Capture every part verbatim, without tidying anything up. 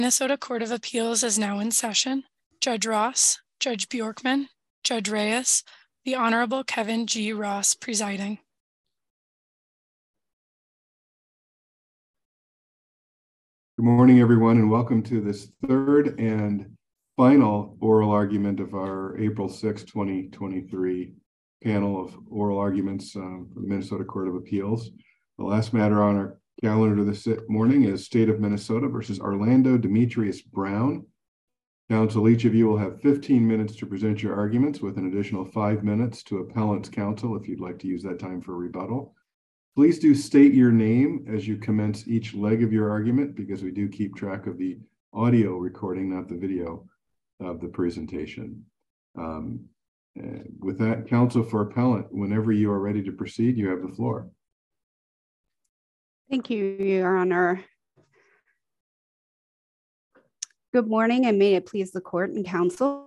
Minnesota Court of Appeals is now in session. Judge Ross, Judge Bjorkman, Judge Reyes, the Honorable Kevin G. Ross presiding. Good morning, everyone, and welcome to this third and final oral argument of our April sixth, twenty twenty-three panel of oral arguments um, for the Minnesota Court of Appeals. The last matter on our calendar this morning is State of Minnesota versus Orlando Demetrius Brown. Counsel, each of you will have fifteen minutes to present your arguments, with an additional five minutes to appellant's counsel if you'd like to use that time for rebuttal. Please do state your name as you commence each leg of your argument, because we do keep track of the audio recording, not the video of the presentation. Um, with that, counsel for appellant, whenever you are ready to proceed, you have the floor. Thank you, Your Honor. Good morning, and may it please the court and counsel.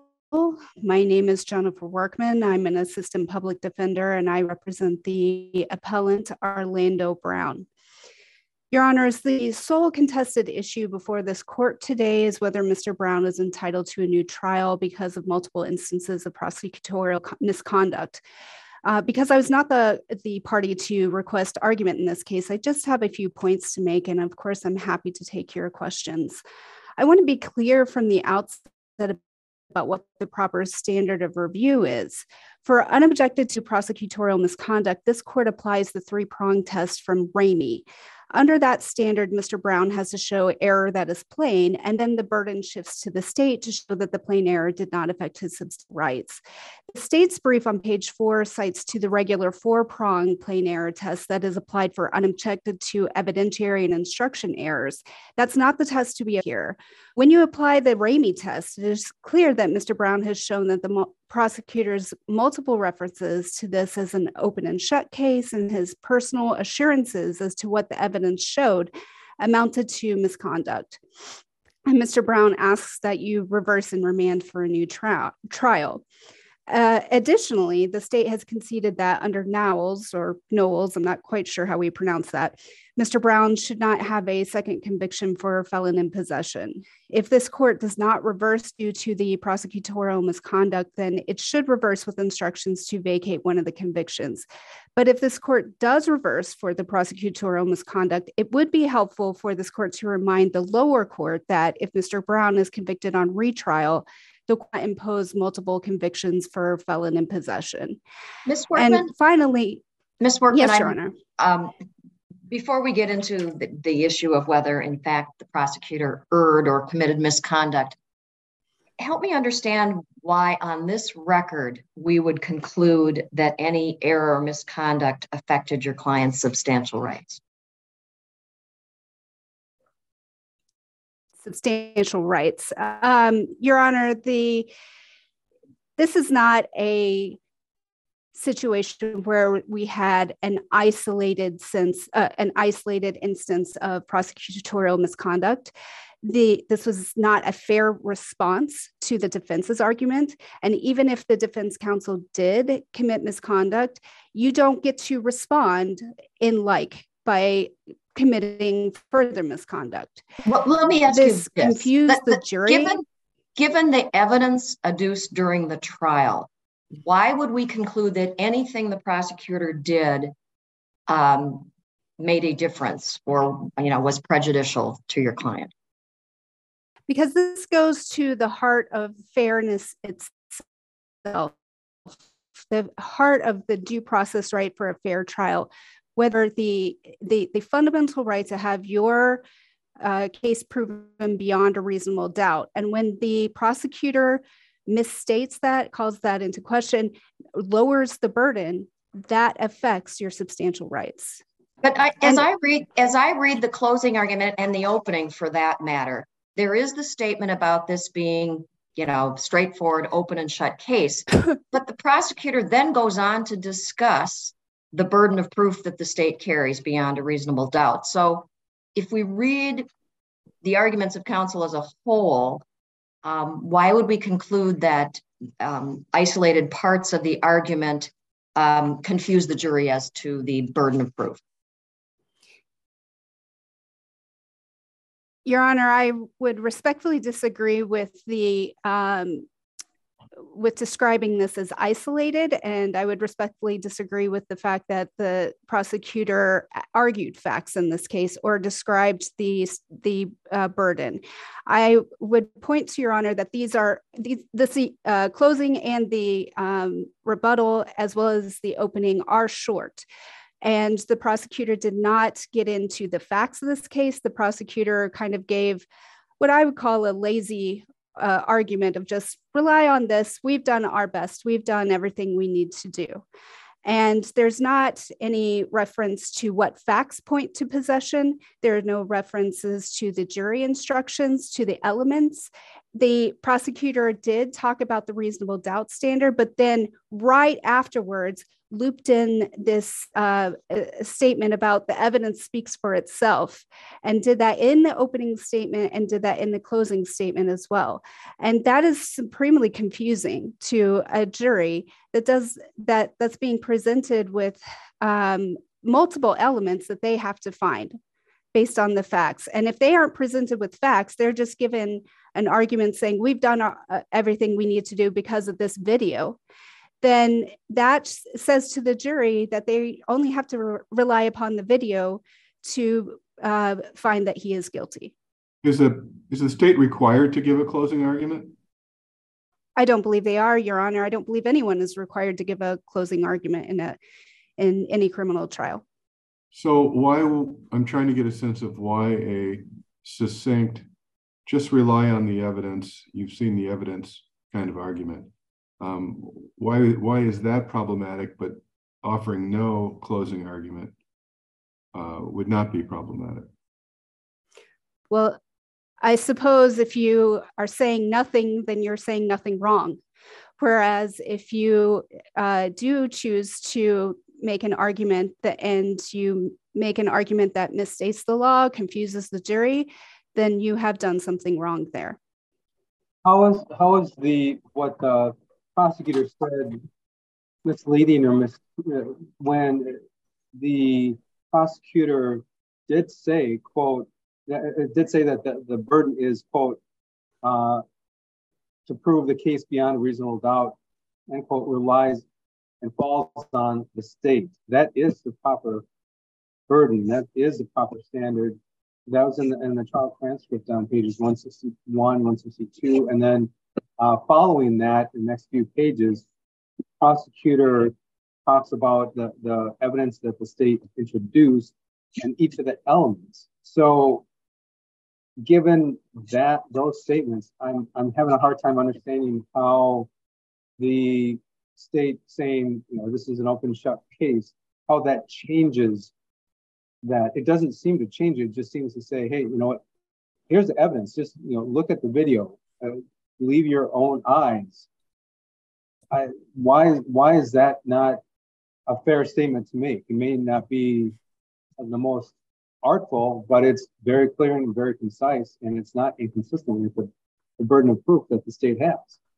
My name is Jennifer Workman. I'm an assistant public defender, and I represent the appellant Orlando Brown. Your Honors, the sole contested issue before this court today is whether Mister Brown is entitled to a new trial because of multiple instances of prosecutorial misconduct. Uh, because I was not the, the party to request argument in this case, I just have a few points to make, and of course, I'm happy to take your questions. I want to be clear from the outset about what the proper standard of review is. For unobjected to prosecutorial misconduct, this court applies the three-prong test from Ramey. Under that standard, Mister Brown has to show error that is plain, and then the burden shifts to the state to show that the plain error did not affect his substantial rights. The state's brief on page four cites to the regular four-prong plain error test that is applied for unobjected to evidentiary and instruction errors. That's not the test to be here. When you apply the Ramey test, it is clear that Mister Brown has shown that the mo- prosecutor's multiple references to this as an open and shut case and his personal assurances as to what the evidence showed amounted to misconduct. And Mister Brown asks that you reverse and remand for a new tri- trial. Uh, additionally, the state has conceded that under Knowles or Knowles, I'm not quite sure how we pronounce that, Mister Brown should not have a second conviction for felon in possession. If this court does not reverse due to the prosecutorial misconduct, then it should reverse with instructions to vacate one of the convictions. But if this court does reverse for the prosecutorial misconduct, it would be helpful for this court to remind the lower court that if Mister Brown is convicted on retrial, the court impose multiple convictions for felon in possession. Miz Workman? And finally, Miz Workman, yes, Your Honor. Um, before we get into the, the issue of whether, in fact, the prosecutor erred or committed misconduct, help me understand why on this record we would conclude that any error or misconduct affected your client's substantial rights. Substantial rights. Um, Your Honor, the this is not a situation where we had an isolated sense, uh, an isolated instance of prosecutorial misconduct. The, this was not a fair response to the defense's argument. And even if the defense counsel did commit misconduct, you don't get to respond in like by committing further misconduct. Well, let me ask this you this. confused the, the, the jury. Given, given the evidence adduced during the trial, why would we conclude that anything the prosecutor did um, made a difference or, you know, was prejudicial to your client? Because this goes to the heart of fairness itself, the heart of the due process right for a fair trial, whether the, the, the fundamental right to have your uh, case proven beyond a reasonable doubt. And when the prosecutor misstates that, calls that into question, lowers the burden, that affects your substantial rights. But I, as and, I read, as I read the closing argument and the opening for that matter, there is the statement about this being, you know, straightforward, open and shut case. But the prosecutor then goes on to discuss the burden of proof that the state carries beyond a reasonable doubt. So if we read the arguments of counsel as a whole, um, why would we conclude that um, isolated parts of the argument um, confuse the jury as to the burden of proof? Your Honor, I would respectfully disagree with the um, with describing this as isolated, and I would respectfully disagree with the fact that the prosecutor argued facts in this case or described the the uh, burden. I would point to Your Honor that these are these the uh, closing and the um, rebuttal as well as the opening are short. And the prosecutor did not get into the facts of this case. The prosecutor kind of gave what I would call a lazy uh, argument of just rely on this. We've done our best. We've done everything we need to do. And there's not any reference to what facts point to possession. There are no references to the jury instructions, to the elements. The prosecutor did talk about the reasonable doubt standard, but then right afterwards, looped in this uh, statement about the evidence speaks for itself, and did that in the opening statement and did that in the closing statement as well. And that is supremely confusing to a jury that does that that's being presented with um, multiple elements that they have to find based on the facts. And if they aren't presented with facts, they're just given an argument saying we've done our, uh, everything we need to do because of this video. Then that says to the jury that they only have to re- rely upon the video to uh, find that he is guilty. Is a is the state required to give a closing argument? I don't believe they are, Your Honor. I don't believe anyone is required to give a closing argument in a in any criminal trial. So why, I'm trying to get a sense of why a succinct, just rely on the evidence, you've seen the evidence kind of argument. Um, why, why is that problematic, but offering no closing argument uh, would not be problematic? Well, I suppose if you are saying nothing, then you're saying nothing wrong. Whereas if you uh, do choose to make an argument that, and you make an argument that misstates the law, confuses the jury, then you have done something wrong there. How is how is the what the prosecutor said misleading or mis when the prosecutor did say, quote, it did say that the, the burden is, quote, uh, to prove the case beyond a reasonable doubt, end quote, relies and falls on the state. That is the proper burden. That is the proper standard. That was in the, in the trial transcript on pages one sixty-one, one sixty-two. And then uh, following that, the next few pages, the prosecutor talks about the, the evidence that the state introduced and each of the elements. So given that those statements, I'm I'm having a hard time understanding how the state saying, you know, this is an open shut case, how that changes that. It doesn't seem to change it. It just seems to say, hey, you know what, here's the evidence. Just, you know, look at the video, uh, believe your own eyes. I, why, why is that not a fair statement to make? It may not be the most artful, but it's very clear and very concise, and it's not inconsistent with the, the burden of proof that the state has.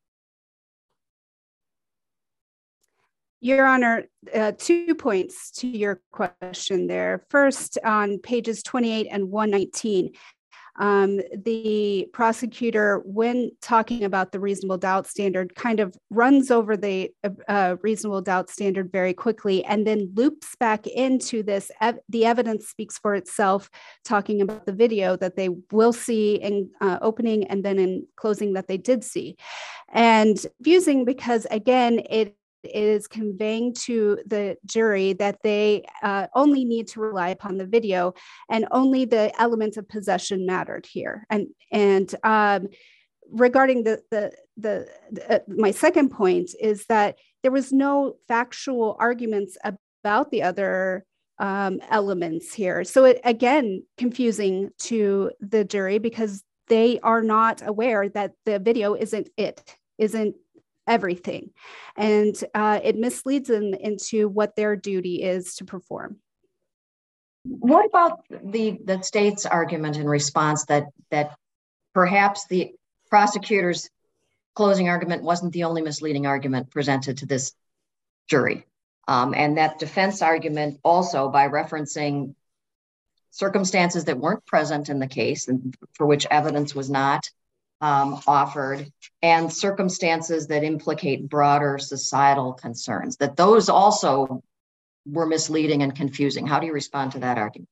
Your Honor, uh, two points to your question there. First, on pages twenty-eight and one nineteen, um, the prosecutor, when talking about the reasonable doubt standard, kind of runs over the uh, reasonable doubt standard very quickly and then loops back into this. Ev- the evidence speaks for itself, talking about the video that they will see in uh, opening and then in closing that they did see. And confusing because, again, it is conveying to the jury that they uh, only need to rely upon the video and only the element of possession mattered here. And and um, regarding the the the, the uh, my second point is that there was no factual arguments about the other um, elements here. So it, again, confusing to the jury because they are not aware that the video isn't it, isn't everything. And uh, it misleads them into what their duty is to perform. What about the, the state's argument in response that, that perhaps the prosecutor's closing argument wasn't the only misleading argument presented to this jury? Um, and that defense argument also, by referencing circumstances that weren't present in the case and for which evidence was not um, offered, and circumstances that implicate broader societal concerns, that those also were misleading and confusing. How do you respond to that argument?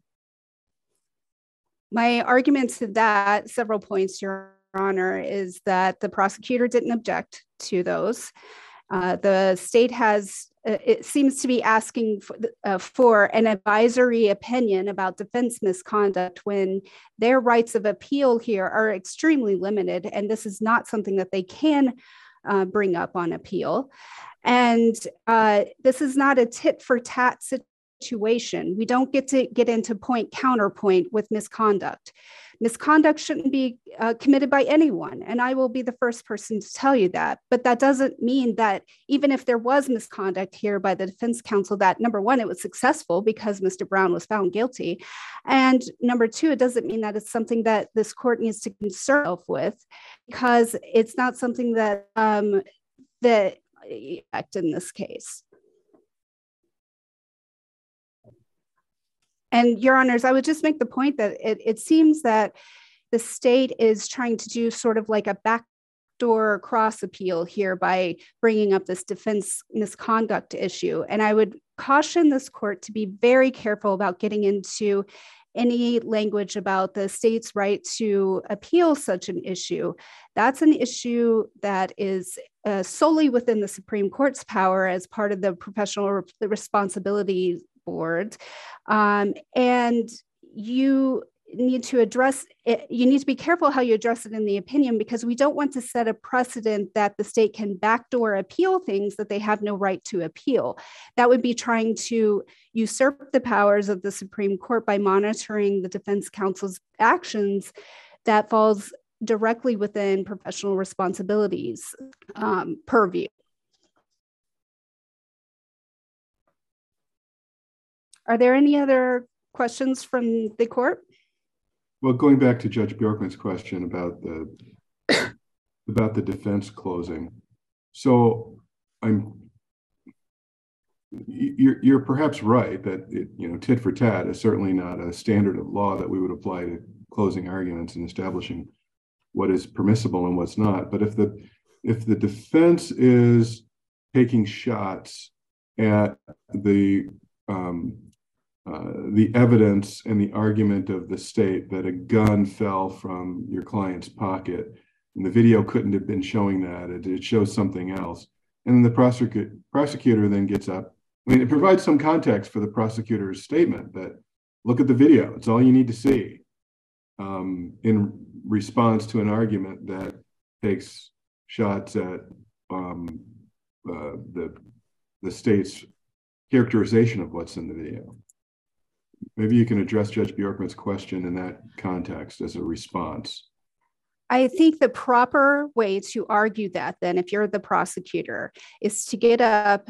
My argument to that, several points, Your Honor, is that the prosecutor didn't object to those. Uh, the state has, uh, it seems to be asking for, uh, for an advisory opinion about defense misconduct when their rights of appeal here are extremely limited, and this is not something that they can uh, bring up on appeal. And uh, this is not a tit for tat situation. We don't get to get into point counterpoint with misconduct. Misconduct shouldn't be uh, committed by anyone, and I will be the first person to tell you that. But that doesn't mean that even if there was misconduct here by the defense counsel, that number one, it was successful because Mister Brown was found guilty. And number two, it doesn't mean that it's something that this court needs to concern itself with, because it's not something that um, that in this case. And Your Honors, I would just make the point that it, it seems that the state is trying to do sort of like a backdoor cross appeal here by bringing up this defense misconduct issue. And I would caution this court to be very careful about getting into any language about the state's right to appeal such an issue. That's an issue that is uh, solely within the Supreme Court's power as part of the professional re- responsibility board. Um, and you need to address it, you need to be careful how you address it in the opinion, because we don't want to set a precedent that the state can backdoor appeal things that they have no right to appeal. That would be trying to usurp the powers of the Supreme Court by monitoring the defense counsel's actions that falls directly within professional responsibilities um, purview. Are there any other questions from the court? Well, going back to Judge Bjorkman's question about the about the defense closing. So I'm you're you're perhaps right that it, you know, tit for tat is certainly not a standard of law that we would apply to closing arguments and establishing what is permissible and what's not. But if the if the defense is taking shots at the um, Uh, the evidence and the argument of the state that a gun fell from your client's pocket, and the video couldn't have been showing that, it, it shows something else. And then the prosecutor, prosecutor then gets up. I mean, it provides some context for the prosecutor's statement that, look at the video, it's all you need to see, um, in response to an argument that takes shots at um, uh, the, the state's characterization of what's in the video. Maybe you can address Judge Bjorkman's question in that context as a response. I think the proper way to argue that, then, if you're the prosecutor, is to get up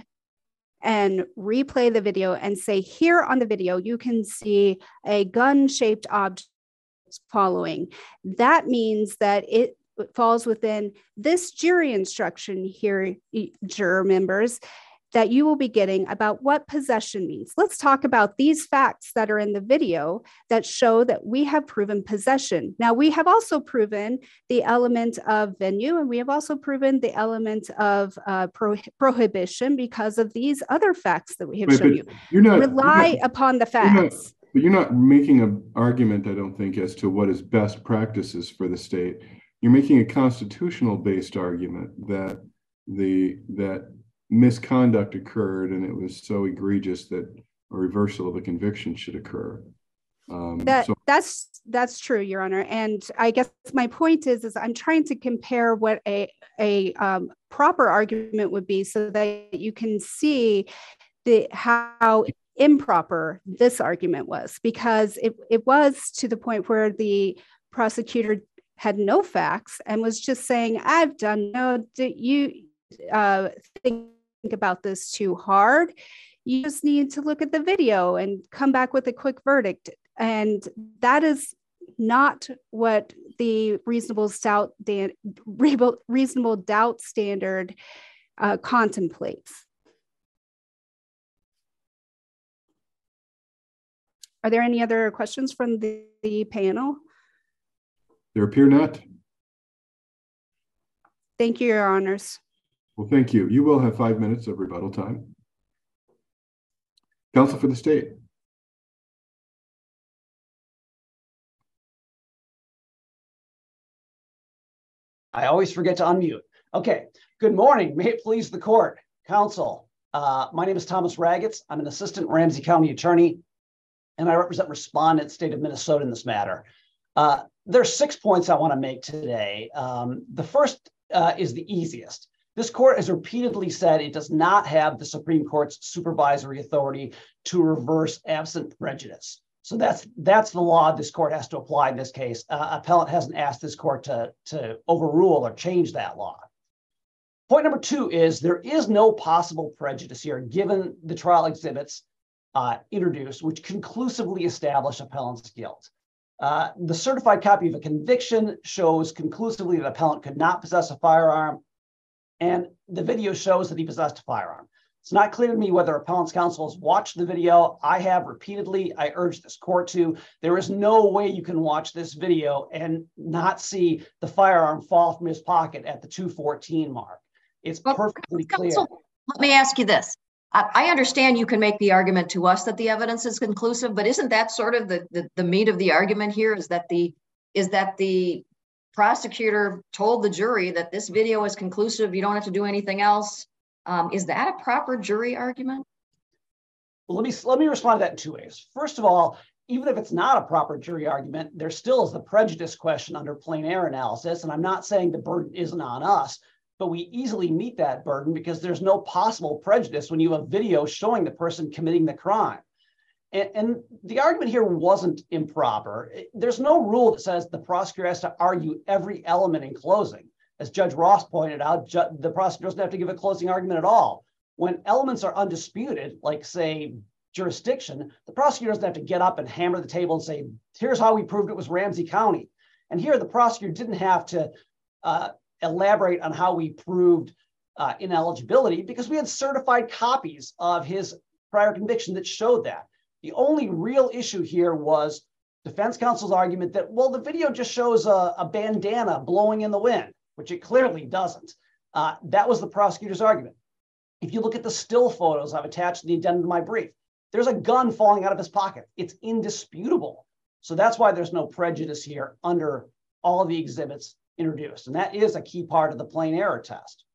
and replay the video and say, here on the video, you can see a gun-shaped object following. That means that it falls within this jury instruction here, juror members, that you will be getting about what possession means. Let's talk about these facts that are in the video that show that we have proven possession. Now, we have also proven the element of venue, and we have also proven the element of uh, pro- prohibition because of these other facts that we have Wait, shown you. You're not, Rely you're not, upon the you're not, facts. but you're not making an argument, I don't think, as to what is best practices for the state. You're making a constitutional-based argument that the that misconduct occurred and it was so egregious that a reversal of a conviction should occur. Um, that so- that's that's true, Your Honor. And I guess my point is, is I'm trying to compare what a a um, proper argument would be, so that you can see the how improper this argument was, because it it was to the point where the prosecutor had no facts and was just saying, "I've done no, you uh, think about this too hard. You just need to look at the video and come back with a quick verdict." And that is not what the reasonable doubt, reasonable doubt standard uh, contemplates. Are there any other questions from the, the panel? There appear not. Thank you, Your Honors. Well, thank you. You will have five minutes of rebuttal time. Counsel for the state. I always forget to unmute. Okay, good morning. May it please the court, counsel. Uh, my name is Thomas Ragatz. I'm an assistant Ramsey County attorney, and I represent respondent state of Minnesota in this matter. Uh, there are six points I want to make today. Um, the first uh, is the easiest. This court has repeatedly said it does not have the Supreme Court's supervisory authority to reverse absent prejudice. So that's that's the law this court has to apply in this case. Uh, appellant hasn't asked this court to, to overrule or change that law. Point number two is there is no possible prejudice here given the trial exhibits uh, introduced, which conclusively establish appellant's guilt. Uh, the certified copy of a conviction shows conclusively that appellant could not possess a firearm, and the video shows that he possessed a firearm. It's not clear to me whether appellant's counsel has watched the video. I have repeatedly. I urge this court to. There is no way you can watch this video and not see the firearm fall from his pocket at the two fourteen mark. It's well, perfectly counsel, clear. Let me ask you this. I, I understand you can make the argument to us that the evidence is conclusive, but isn't that sort of the, the, the meat of the argument here is that the is that the prosecutor told the jury that this video is conclusive, you don't have to do anything else? Um, is that a proper jury argument? Well, let me let me respond to that in two ways. First of all, even if it's not a proper jury argument, there still is the prejudice question under plain error analysis. And I'm not saying the burden isn't on us, but we easily meet that burden because there's no possible prejudice when you have video showing the person committing the crime. And, and the argument here wasn't improper. There's no rule that says the prosecutor has to argue every element in closing. As Judge Ross pointed out, ju- the prosecutor doesn't have to give a closing argument at all. When elements are undisputed, like say jurisdiction, the prosecutor doesn't have to get up and hammer the table and say, here's how we proved it was Ramsey County. And here the prosecutor didn't have to uh, elaborate on how we proved uh, ineligibility because we had certified copies of his prior conviction that showed that. The only real issue here was defense counsel's argument that, well, the video just shows a, a bandana blowing in the wind, which it clearly doesn't. Uh, that was the prosecutor's argument. If you look at the still photos I've attached to the addendum to my brief, there's a gun falling out of his pocket. It's indisputable. So that's why there's no prejudice here under all of the exhibits introduced. And that is a key part of the plain error test.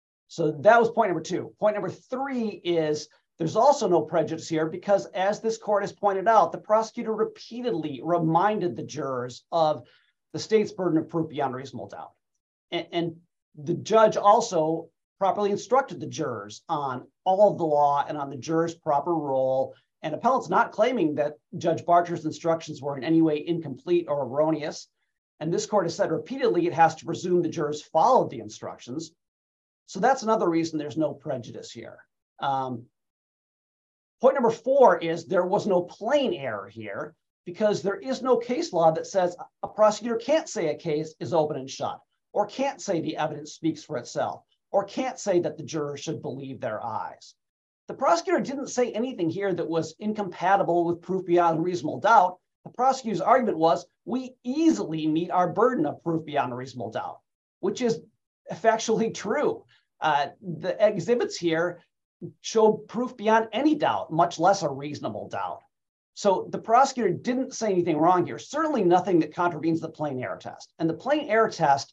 So that was point number two. Point number three is there's also no prejudice here because, as this court has pointed out, the prosecutor repeatedly reminded the jurors of the state's burden of proof beyond reasonable doubt. And, and the judge also properly instructed the jurors on all of the law and on the jurors' proper role. And appellant's not claiming that Judge Barcher's instructions were in any way incomplete or erroneous. And this court has said repeatedly it has to presume the jurors followed the instructions. So that's another reason there's no prejudice here. Um, point number four is there was no plain error here because there is no case law that says a prosecutor can't say a case is open and shut, or can't say the evidence speaks for itself, or can't say that the jurors should believe their eyes. The prosecutor didn't say anything here that was incompatible with proof beyond reasonable doubt. The prosecutor's argument was, we easily meet our burden of proof beyond a reasonable doubt, which is factually true. Uh, the exhibits here show proof beyond any doubt, much less a reasonable doubt. So the prosecutor didn't say anything wrong here, certainly nothing that contravenes the plain error test. And the plain error test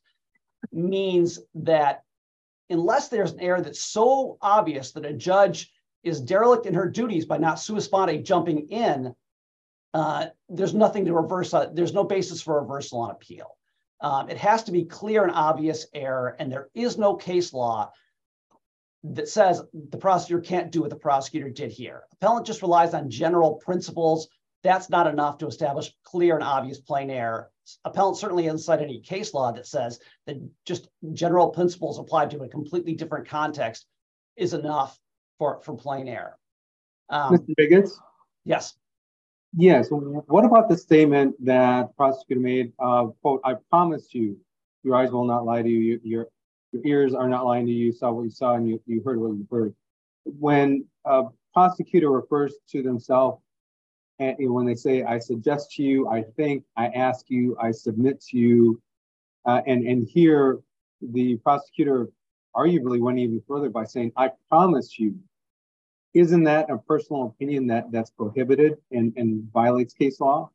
means that unless there's an error that's so obvious that a judge is derelict in her duties by not sua sponte jumping in, uh, there's nothing to reverse. Uh, there's no basis for reversal on appeal. Um, it has to be clear and obvious error, and there is no case law that says the prosecutor can't do what the prosecutor did here. Appellant just relies on general principles. That's not enough to establish clear and obvious plain error. Appellant certainly hasn't cited any case law that says that just general principles applied to a completely different context is enough for, for plain error. Um, Mister Biggets? Yes. Yes. What about the statement that the prosecutor made, uh, quote, I promise you, your eyes will not lie to you, your, your ears are not lying to you, you saw what you saw, and you, you heard what you heard. When a prosecutor refers to themselves and you know, when they say, I suggest to you, I think, I ask you, I submit to you, uh, and, and here the prosecutor arguably went even further by saying, I promise you. Isn't that a personal opinion that that's prohibited and, and violates case law?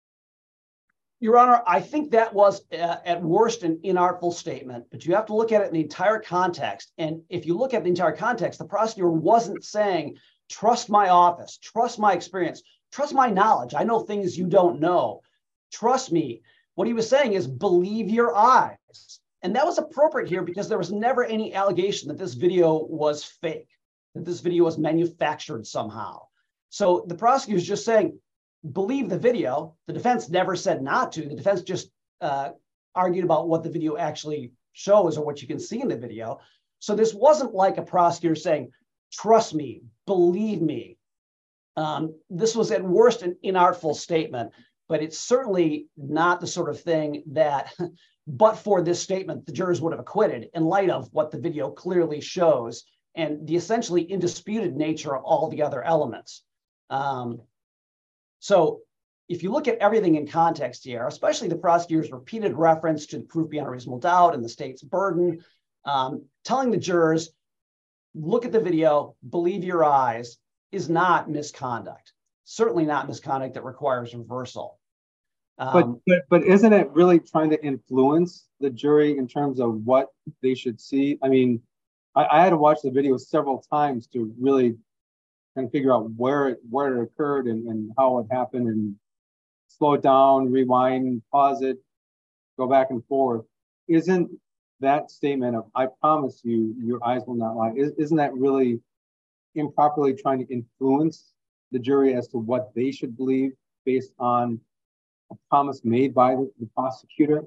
Your Honor, I think that was uh, at worst an inartful statement, but you have to look at it in the entire context. And if you look at the entire context, the prosecutor wasn't saying, trust my office, trust my experience, trust my knowledge. I know things you don't know. Trust me. What he was saying is believe your eyes. And that was appropriate here because there was never any allegation that this video was fake, that this video was manufactured somehow. So the prosecutor is just saying, believe the video. The defense never said not to. The defense just uh, argued about what the video actually shows or what you can see in the video. So this wasn't like a prosecutor saying, trust me, believe me. Um, this was at worst an inartful statement, but it's certainly not the sort of thing that, but for this statement, the jurors would have acquitted in light of what the video clearly shows and the essentially indisputed nature of all the other elements. Um, So if you look at everything in context here, especially the prosecutor's repeated reference to the proof beyond a reasonable doubt and the state's burden, um, telling the jurors, look at the video, believe your eyes, is not misconduct. Certainly not misconduct that requires reversal. Um, but, but but isn't it really trying to influence the jury in terms of what they should see? I mean, I, I had to watch the video several times to really and figure out where it where it occurred and, and how it happened and slow it down, rewind, pause it, go back and forth. Isn't that statement of I promise you, your eyes will not lie, is, isn't that really improperly trying to influence the jury as to what they should believe based on a promise made by the, the prosecutor?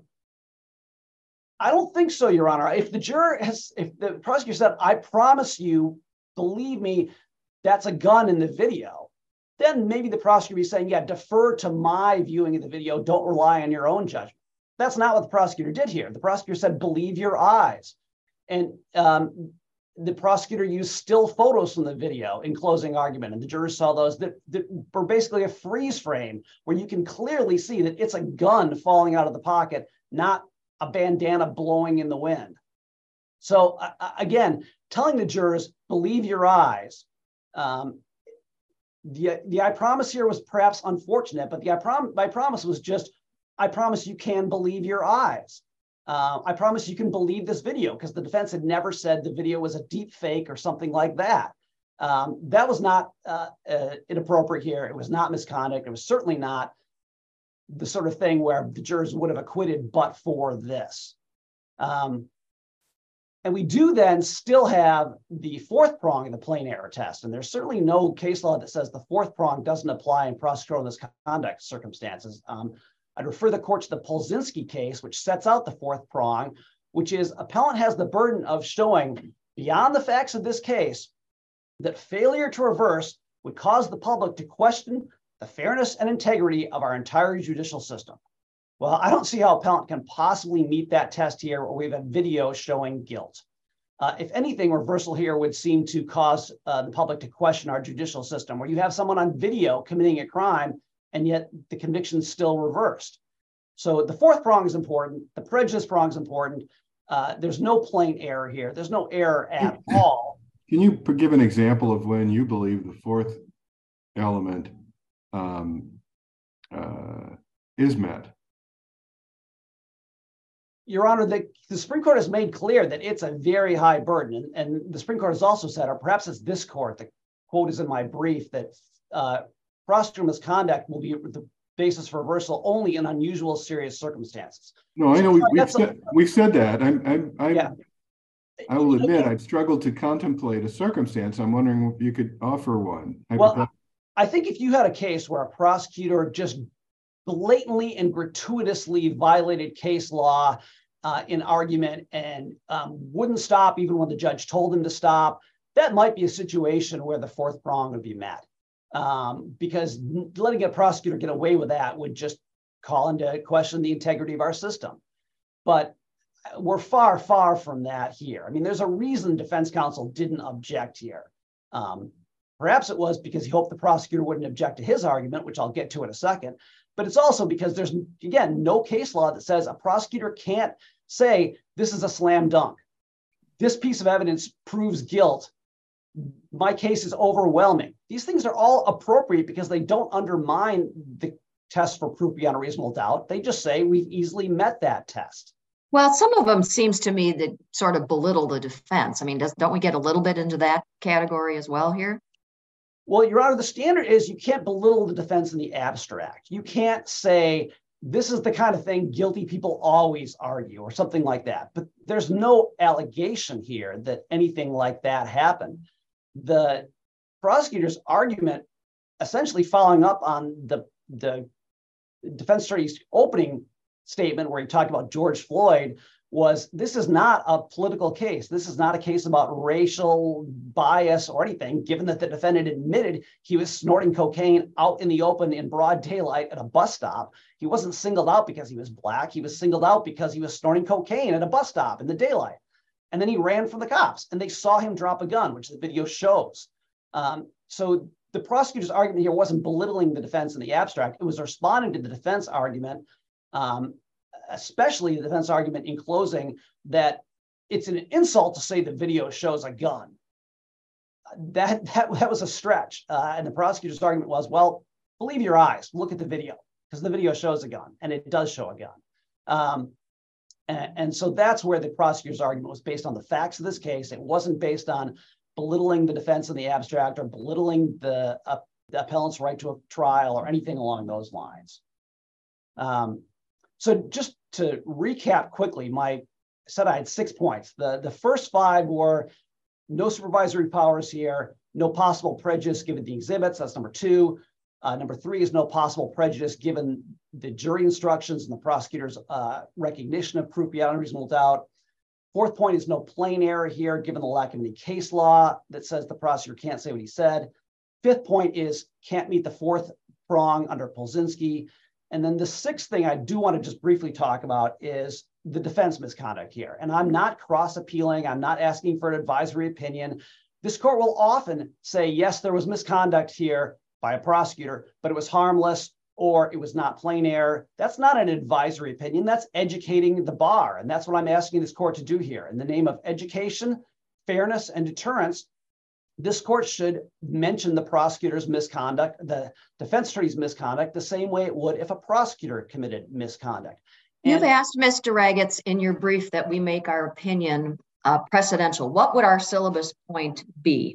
I don't think so, Your Honor. If the juror has, if the prosecutor said, I promise you, believe me, that's a gun in the video, then maybe the prosecutor would be saying, yeah, defer to my viewing of the video. Don't rely on your own judgment. That's not what the prosecutor did here. The prosecutor said, believe your eyes. And um, the prosecutor used still photos from the video in closing argument. And the jurors saw those that, that were basically a freeze frame where you can clearly see that it's a gun falling out of the pocket, not a bandana blowing in the wind. So uh, again, telling the jurors, believe your eyes. Um, the, the I promise here was perhaps unfortunate, but the I, prom I promise was just, I promise you can believe your eyes. Uh, I promise you can believe this video, because the defense had never said the video was a deep fake or something like that. Um, that was not uh, uh, inappropriate here. It was not misconduct. It was certainly not the sort of thing where the jurors would have acquitted but for this. Um, and we do then still have the fourth prong of the plain error test. And there's certainly no case law that says the fourth prong doesn't apply in prosecutorial misconduct circumstances. Um, I'd refer the court to the Polzinski case, which sets out the fourth prong, which is appellant has the burden of showing beyond the facts of this case that failure to reverse would cause the public to question the fairness and integrity of our entire judicial system. Well, I don't see how appellant can possibly meet that test here where we have a video showing guilt. Uh, if anything, reversal here would seem to cause uh, the public to question our judicial system, where you have someone on video committing a crime and yet the conviction is still reversed. So the fourth prong is important. The prejudice prong is important. Uh, there's no plain error here. There's no error at all. Can you give an example of when you believe the fourth element um, uh, is met? Your Honor, the, the Supreme Court has made clear that it's a very high burden. And, and the Supreme Court has also said, or perhaps it's this court, the quote is in my brief, that uh, prosecutorial misconduct will be the basis for reversal only in unusual, serious circumstances. No, I know we, we've, That's said, a, we've said that. I'm, I'm, I'm, yeah. I will admit I've struggled to contemplate a circumstance. I'm wondering if you could offer one. Well, I think if you had a case where a prosecutor just blatantly and gratuitously violated case law uh, in argument and um, wouldn't stop even when the judge told him to stop, that might be a situation where the fourth prong would be met. Um, because letting a prosecutor get away with that would just call into question the integrity of our system. But we're far, far from that here. I mean, there's a reason defense counsel didn't object here. Um, Perhaps it was because he hoped the prosecutor wouldn't object to his argument, which I'll get to in a second. But it's also because there's, again, no case law that says a prosecutor can't say this is a slam dunk. This piece of evidence proves guilt. My case is overwhelming. These things are all appropriate because they don't undermine the test for proof beyond a reasonable doubt. They just say we've easily met that test. Well, some of them seems to me that sort of belittle the defense. I mean, does, don't we get a little bit into that category as well here? Well, Your Honor, the standard is you can't belittle the defense in the abstract. You can't say this is the kind of thing guilty people always argue or something like that. But there's no allegation here that anything like that happened. The prosecutor's argument, essentially following up on the, the defense attorney's opening statement where he talked about George Floyd, was this is not a political case. This is not a case about racial bias or anything, given that the defendant admitted he was snorting cocaine out in the open in broad daylight at a bus stop. He wasn't singled out because he was Black. He was singled out because he was snorting cocaine at a bus stop in the daylight. And then he ran from the cops and they saw him drop a gun, which the video shows. Um, so the prosecutor's argument here wasn't belittling the defense in the abstract. It was responding to the defense argument, um, especially the defense argument in closing that it's an insult to say the video shows a gun. That, that, that was a stretch. Uh, and the prosecutor's argument was, well, believe your eyes, look at the video, because the video shows a gun, and it does show a gun. Um, and, and so that's where the prosecutor's argument was based on the facts of this case. It wasn't based on belittling the defense in the abstract or belittling the, uh, the appellant's right to a trial or anything along those lines. Um, so just to recap quickly, my I said I had six points. The, the first five were no supervisory powers here, no possible prejudice given the exhibits. That's number two. Uh, number three is no possible prejudice given the jury instructions and the prosecutor's uh, recognition of proof beyond a reasonable doubt. Fourth point is no plain error here, given the lack of any case law that says the prosecutor can't say what he said. Fifth point is can't meet the fourth prong under Polzinski. And then the sixth thing I do want to just briefly talk about is the defense misconduct here. And I'm not cross-appealing. I'm not asking for an advisory opinion. This court will often say, yes, there was misconduct here by a prosecutor, but it was harmless or it was not plain error. That's not an advisory opinion. That's educating the bar. And that's what I'm asking this court to do here. In the name of education, fairness, and deterrence, this court should mention the prosecutor's misconduct, the defense attorney's misconduct, the same way it would if a prosecutor committed misconduct. And you've asked, Mister Ragatz, in your brief that we make our opinion uh, precedential. What would our syllabus point be?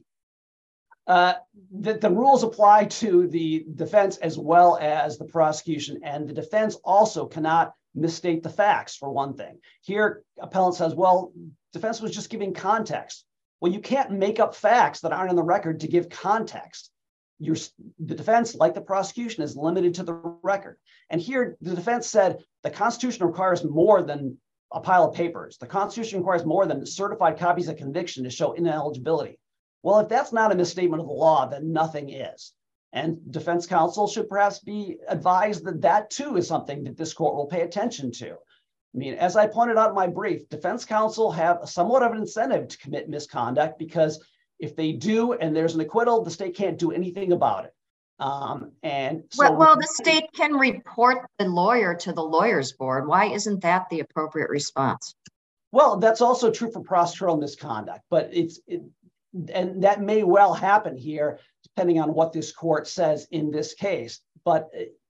Uh, that the rules apply to the defense as well as the prosecution, and the defense also cannot misstate the facts, for one thing. Here, appellant says, well, defense was just giving context. Well, you can't make up facts that aren't in the record to give context. You're, the defense, like the prosecution, is limited to the record. And here, the defense said the Constitution requires more than a pile of papers. The Constitution requires more than certified copies of conviction to show ineligibility. Well, if that's not a misstatement of the law, then nothing is. And defense counsel should perhaps be advised that that too is something that this court will pay attention to. I mean, as I pointed out in my brief, defense counsel have somewhat of an incentive to commit misconduct because if they do and there's an acquittal, the state can't do anything about it. Um, and so well, well, the state can report the lawyer to the lawyer's board. Why isn't that the appropriate response? Well, that's also true for prosecutorial misconduct, but it's it, and that may well happen here, depending on what this court says in this case. But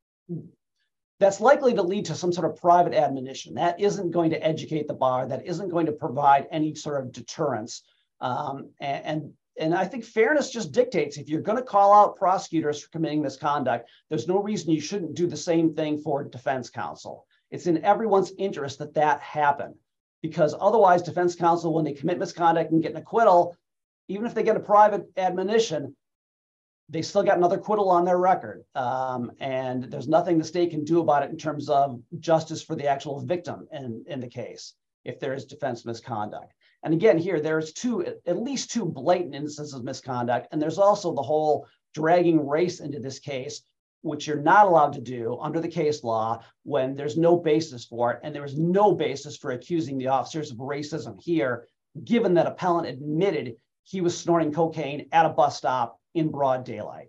that's likely to lead to some sort of private admonition. That isn't going to educate the bar. That isn't going to provide any sort of deterrence. Um, and, and, and I think fairness just dictates if you're going to call out prosecutors for committing misconduct, there's no reason you shouldn't do the same thing for defense counsel. It's in everyone's interest that that happen, because otherwise defense counsel, when they commit misconduct and get an acquittal, even if they get a private admonition, they still got another acquittal on their record. Um, and there's nothing the state can do about it in terms of justice for the actual victim in, in the case, if there is defense misconduct. And again, here, there's two, at least two blatant instances of misconduct. And there's also the whole dragging race into this case, which you're not allowed to do under the case law when there's no basis for it. And there was no basis for accusing the officers of racism here, given that appellant admitted he was snorting cocaine at a bus stop in broad daylight.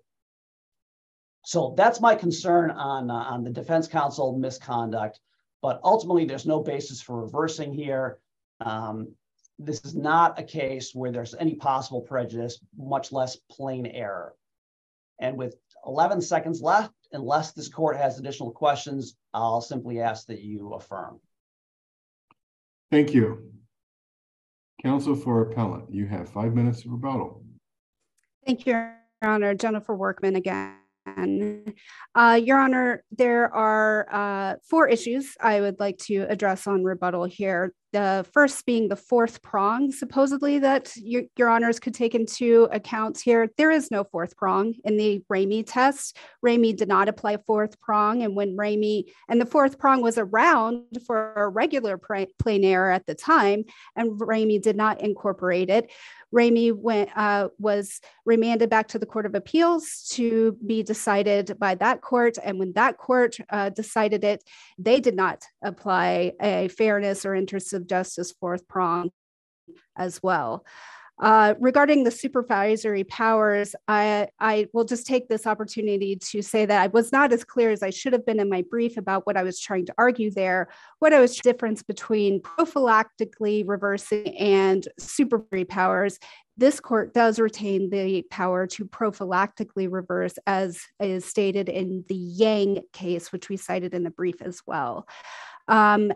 So that's my concern on, uh, on the defense counsel misconduct, but ultimately there's no basis for reversing here. Um, this is not a case where there's any possible prejudice, much less plain error. And with eleven seconds left, unless this court has additional questions, I'll simply ask that you affirm. Thank you. Counsel for appellant, you have five minutes of rebuttal. Thank you, Your Honor. Jennifer Workman again. Uh, Your Honor, there are uh, four issues I would like to address on rebuttal here. The first being the fourth prong, supposedly, that your, your honors could take into account here. There is no fourth prong in the Ramey test. Ramey did not apply fourth prong. And when Ramey, and the fourth prong was around for a regular plain error at the time, and Ramey did not incorporate it. Ramey went, uh, was remanded back to the Court of Appeals to be decided by that court. And when that court uh, decided it, they did not apply a fairness or interest of justice fourth prong as well. Uh, regarding the supervisory powers, I, I will just take this opportunity to say that I was not as clear as I should have been in my brief about what I was trying to argue there. What I was difference between prophylactically reversing and supervisory powers. This court does retain the power to prophylactically reverse, as is stated in the Yang case, which we cited in the brief as well. Um,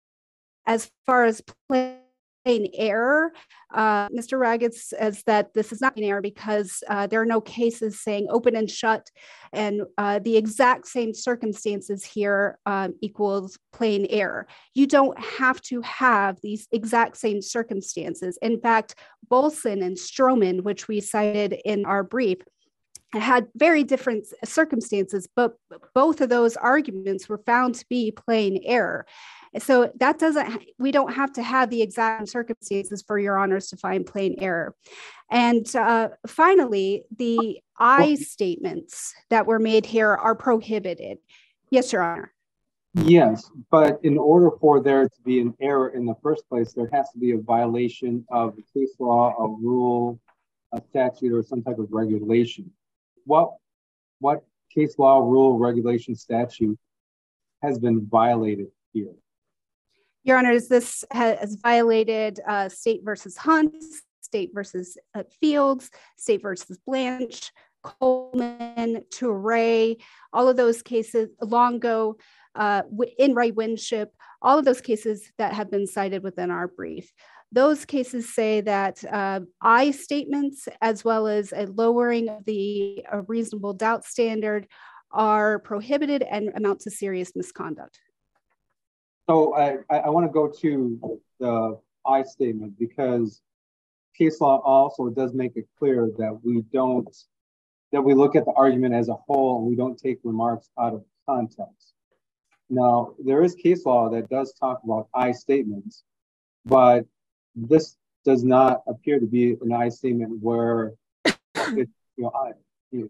as far as plain error, uh, Mister Raggett says that this is not plain error because uh, there are no cases saying open and shut, and uh, the exact same circumstances here um, equals plain error. You don't have to have these exact same circumstances. In fact, Bolson and Stroman, which we cited in our brief, had very different circumstances, but both of those arguments were found to be plain error. So that doesn't, we don't have to have the exact circumstances for your honors to find plain error. And uh, finally, the I statements that were made here are prohibited. Yes, Your Honor. Yes, but in order for there to be an error in the first place, there has to be a violation of the case law, a rule, a statute, or some type of regulation. What, what case law, rule, regulation, statute has been violated here? Your Honors, this has violated uh, State versus Hunt, State versus uh, Fields, State versus Blanche, Coleman, Toure, all of those cases, Longo, uh, in Ray Winship, all of those cases that have been cited within our brief. Those cases say that uh, I statements, as well as a lowering of the uh, reasonable doubt standard, are prohibited and amount to serious misconduct. So I, I want to go to the I statement because case law also does make it clear that we don't, that we look at the argument as a whole and we don't take remarks out of context. Now, there is case law that does talk about I statements, but this does not appear to be an I statement where it, you know, I, you know,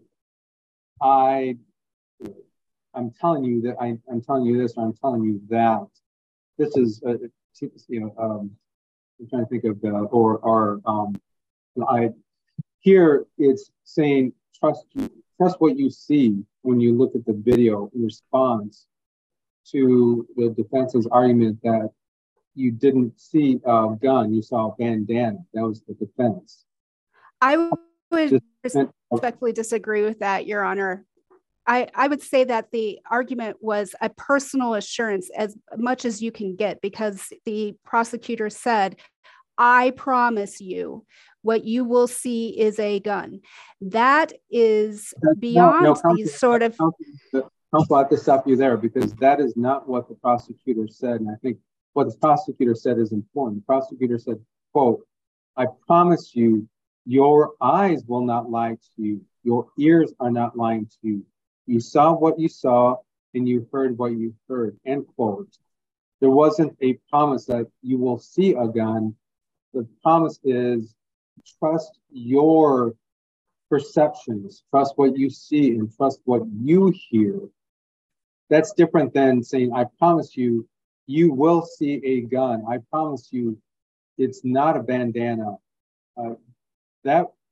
I, I'm telling you that I, I'm telling you this, or I'm telling you that. This is, uh, you know, um, I'm trying to think of, uh, or, or um, you know, I, here it's saying, trust you, trust what you see when you look at the video in response to the defense's argument that you didn't see a gun, you saw a bandana. That was the defense. I would respectfully disagree with that, Your Honor. I, I would say that the argument was a personal assurance as much as you can get, because the prosecutor said, I promise you what you will see is a gun. That is beyond no, no, these sort of... Counsel, I have to stop you there because that is not what the prosecutor said. And I think what the prosecutor said is important. The prosecutor said, quote, I promise you, your eyes will not lie to you. Your ears are not lying to you. You saw what you saw and you heard what you heard, end quote. There wasn't a promise that you will see a gun. The promise is trust your perceptions, trust what you see, and trust what you hear. That's different than saying, I promise you, you will see a gun. I promise you, it's not a bandana. Uh, that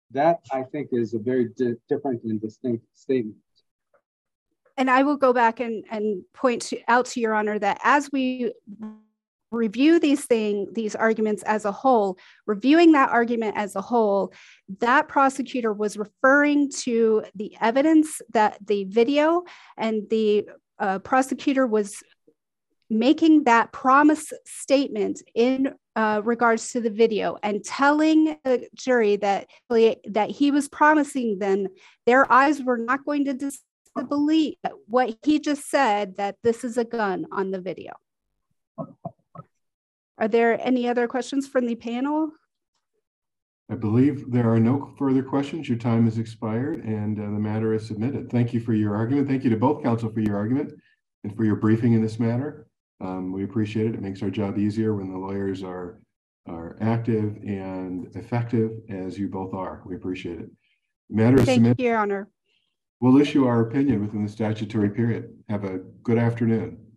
that I think is a very di different and distinct statement. And I will go back and, and point to, out to Your Honor that as we review these things, these arguments as a whole, reviewing that argument as a whole, that prosecutor was referring to the evidence, that the video, and the uh, prosecutor was making that promise statement in uh, regards to the video and telling the jury that, that he was promising them their eyes were not going to dis to believe what he just said, that this is a gun on the video. Are there any other questions from the panel? I believe there are no further questions. Your time has expired and uh, the matter is submitted. Thank you for your argument. Thank you to both counsel for your argument and for your briefing in this matter. Um, we appreciate it. It makes our job easier when the lawyers are, are active and effective, as you both are. We appreciate it. The matter is Thank submitted. you, Your Honor. We'll issue our opinion within the statutory period. Have a good afternoon.